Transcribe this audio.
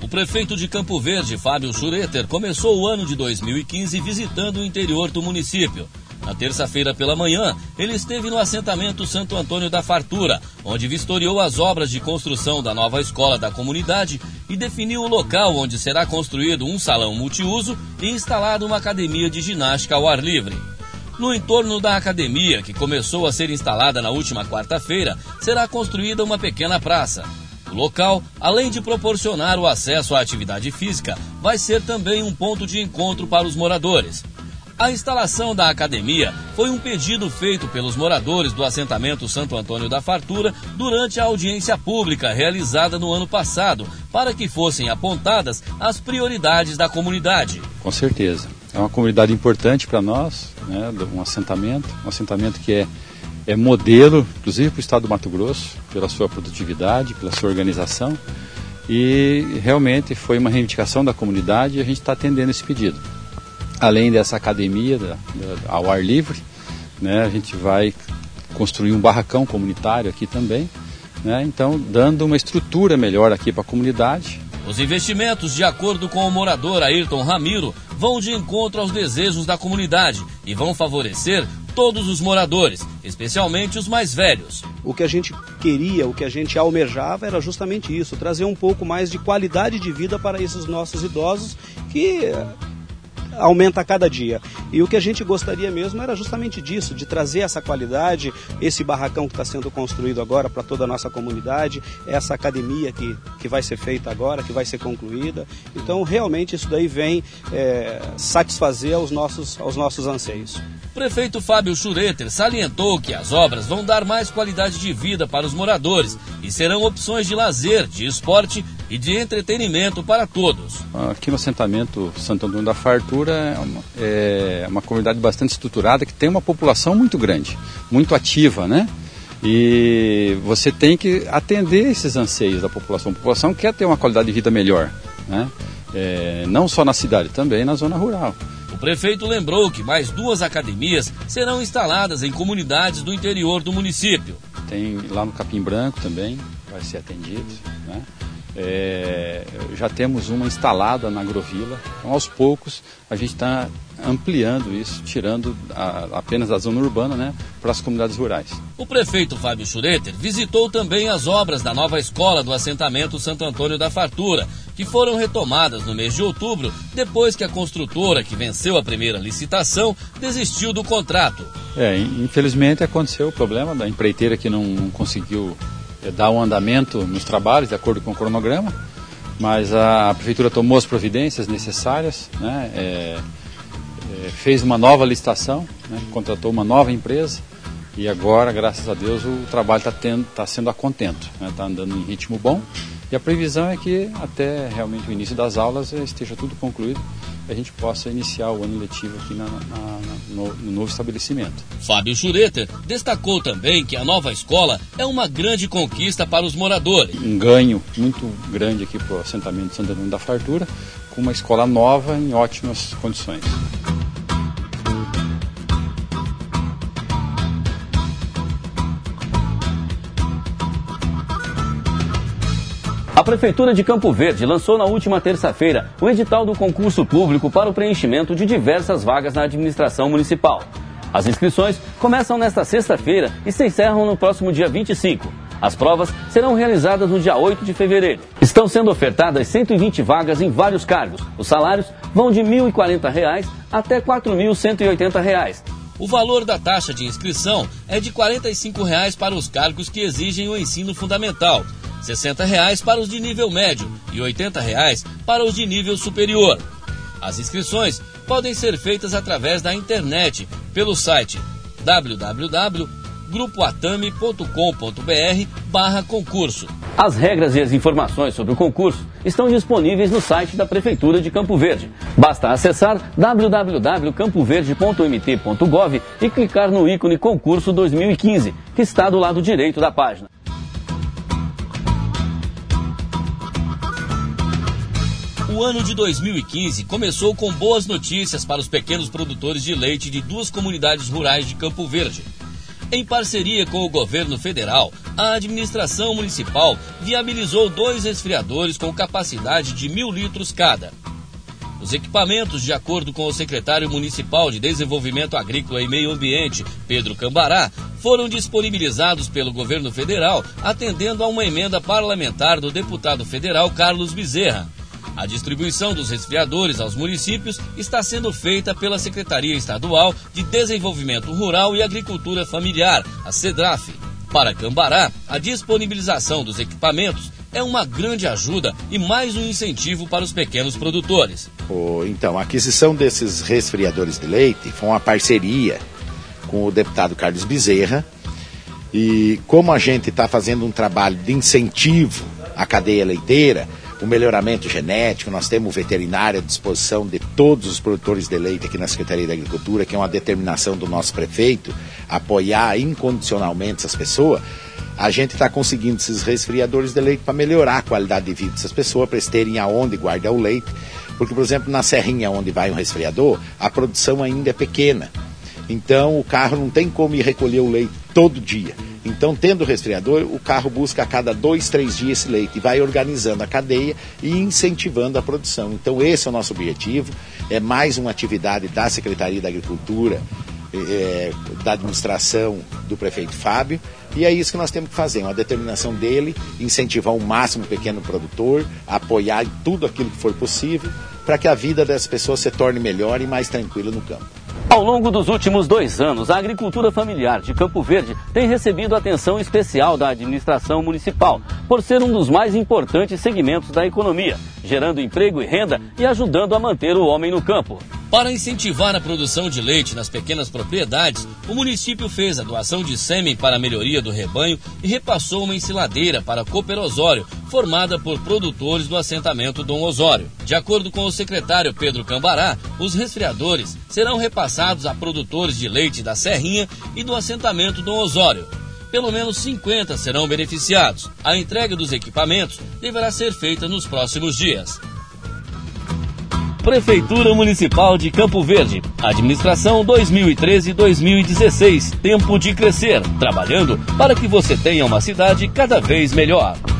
O prefeito de Campo Verde, Fábio Schureter, começou o ano de 2015 visitando o interior do município. Na terça-feira pela manhã, ele esteve no assentamento Santo Antônio da Fartura, onde vistoriou as obras de construção da nova escola da comunidade e definiu o local onde será construído um salão multiuso e instalada uma academia de ginástica ao ar livre. No entorno da academia, que começou a ser instalada na última quarta-feira, será construída uma pequena praça. O local, além de proporcionar o acesso à atividade física, vai ser também um ponto de encontro para os moradores. A instalação da academia foi um pedido feito pelos moradores do assentamento Santo Antônio da Fartura durante a audiência pública realizada no ano passado, para que fossem apontadas as prioridades da comunidade. Com certeza. É uma comunidade importante para nós, né, um assentamento que é modelo, inclusive para o estado do Mato Grosso, pela sua produtividade, pela sua organização, e realmente foi uma reivindicação da comunidade e a gente está atendendo esse pedido. Além dessa academia ao ar livre, né, a gente vai construir um barracão comunitário aqui também, né, então dando uma estrutura melhor aqui para a comunidade. Os investimentos, de acordo com o morador Ayrton Ramiro, vão de encontro aos desejos da comunidade e vão favorecer todos os moradores, especialmente os mais velhos. O que a gente queria, o que a gente almejava era justamente isso, trazer um pouco mais de qualidade de vida para esses nossos idosos que aumenta a cada dia. E o que a gente gostaria mesmo era justamente disso, de trazer essa qualidade, esse barracão que está sendo construído agora para toda a nossa comunidade, essa academia que vai ser feita agora, que vai ser concluída. Então, realmente, isso daí vem satisfazer aos nossos anseios. O prefeito Fábio Schureter salientou que as obras vão dar mais qualidade de vida para os moradores e serão opções de lazer, de esporte e de entretenimento para todos. Aqui no assentamento Santo Antônio da Fartura é uma comunidade bastante estruturada que tem uma população muito grande, muito ativa, né? E você tem que atender esses anseios da população. A população quer ter uma qualidade de vida melhor, né? Não só na cidade, também na zona rural. O prefeito lembrou que mais 2 academias serão instaladas em comunidades do interior do município. Tem lá no Capim Branco também, vai ser atendido, né? Já temos uma instalada na Agrovila, então aos poucos a gente está ampliando isso, tirando apenas da zona urbana, né, para as comunidades rurais. O prefeito Fábio Schureter visitou também as obras da nova escola do assentamento Santo Antônio da Fartura, que foram retomadas no mês de outubro, depois que a construtora que venceu a primeira licitação desistiu do contrato. Infelizmente aconteceu o problema da empreiteira que não conseguiu dar um andamento nos trabalhos de acordo com o cronograma, mas a prefeitura tomou as providências necessárias, né, fez uma nova licitação, né, contratou uma nova empresa e agora, graças a Deus, o trabalho está sendo a contento, né, está andando em ritmo bom e a previsão é que até realmente o início das aulas esteja tudo concluído e a gente possa iniciar o ano letivo aqui no novo estabelecimento. Fábio Schureter destacou também que a nova escola é uma grande conquista para os moradores. Um ganho muito grande aqui para o assentamento Santo Antônio da Fartura, com uma escola nova em ótimas condições. A Prefeitura de Campo Verde lançou na última terça-feira o edital do concurso público para o preenchimento de diversas vagas na administração municipal. As inscrições começam nesta sexta-feira e se encerram no próximo dia 25. As provas serão realizadas no dia 8 de fevereiro. Estão sendo ofertadas 120 vagas em vários cargos. Os salários vão de R$ 1.040 até R$ 4.180. O valor da taxa de inscrição é de R$ 45 para os cargos que exigem o ensino fundamental, R$ 60 para os de nível médio e R$ 80 para os de nível superior. As inscrições podem ser feitas através da internet, pelo site www.grupoatame.com.br/concurso. As regras e as informações sobre o concurso estão disponíveis no site da Prefeitura de Campo Verde. Basta acessar www.campoverde.mt.gov e clicar no ícone Concurso 2015, que está do lado direito da página. O ano de 2015 começou com boas notícias para os pequenos produtores de leite de 2 comunidades rurais de Campo Verde. Em parceria com o governo federal, a administração municipal viabilizou 2 resfriadores com capacidade de 1.000 litros cada. Os equipamentos, de acordo com o secretário municipal de Desenvolvimento Agrícola e Meio Ambiente, Pedro Cambará, foram disponibilizados pelo governo federal, atendendo a uma emenda parlamentar do deputado federal Carlos Bezerra. A distribuição dos resfriadores aos municípios está sendo feita pela Secretaria Estadual de Desenvolvimento Rural e Agricultura Familiar, a SEDRAF. Para Cambará, a disponibilização dos equipamentos é uma grande ajuda e mais um incentivo para os pequenos produtores. Então, a aquisição desses resfriadores de leite foi uma parceria com o deputado Carlos Bezerra. E como a gente está fazendo um trabalho de incentivo à cadeia leiteira, o melhoramento genético, nós temos veterinário à disposição de todos os produtores de leite aqui na Secretaria da Agricultura, que é uma determinação do nosso prefeito, apoiar incondicionalmente essas pessoas. A gente está conseguindo esses resfriadores de leite para melhorar a qualidade de vida dessas pessoas, para eles terem aonde guardar o leite. Porque, por exemplo, na serrinha onde vai um resfriador, a produção ainda é pequena. Então, o carro não tem como ir recolher o leite todo dia. Então, tendo o resfriador, o carro busca a cada 2, 3 dias esse leite e vai organizando a cadeia e incentivando a produção. Então, esse é o nosso objetivo. É mais uma atividade da Secretaria da Agricultura, da administração do prefeito Fábio, e é isso que nós temos que fazer, uma determinação dele, incentivar ao máximo o pequeno produtor, apoiar em tudo aquilo que for possível, para que a vida dessas pessoas se torne melhor e mais tranquila no campo. Ao longo dos últimos 2 anos, a agricultura familiar de Campo Verde tem recebido atenção especial da administração municipal, por ser um dos mais importantes segmentos da economia, gerando emprego e renda e ajudando a manter o homem no campo. Para incentivar a produção de leite nas pequenas propriedades, o município fez a doação de sêmen para a melhoria do rebanho e repassou uma ensiladeira para a Cooper Osório, formada por produtores do assentamento Dom Osório. De acordo com o secretário Pedro Cambará, os resfriadores serão repassados a produtores de leite da Serrinha e do assentamento Dom Osório. Pelo menos 50 serão beneficiados. A entrega dos equipamentos deverá ser feita nos próximos dias. Prefeitura Municipal de Campo Verde. Administração 2013-2016. Tempo de crescer. Trabalhando para que você tenha uma cidade cada vez melhor.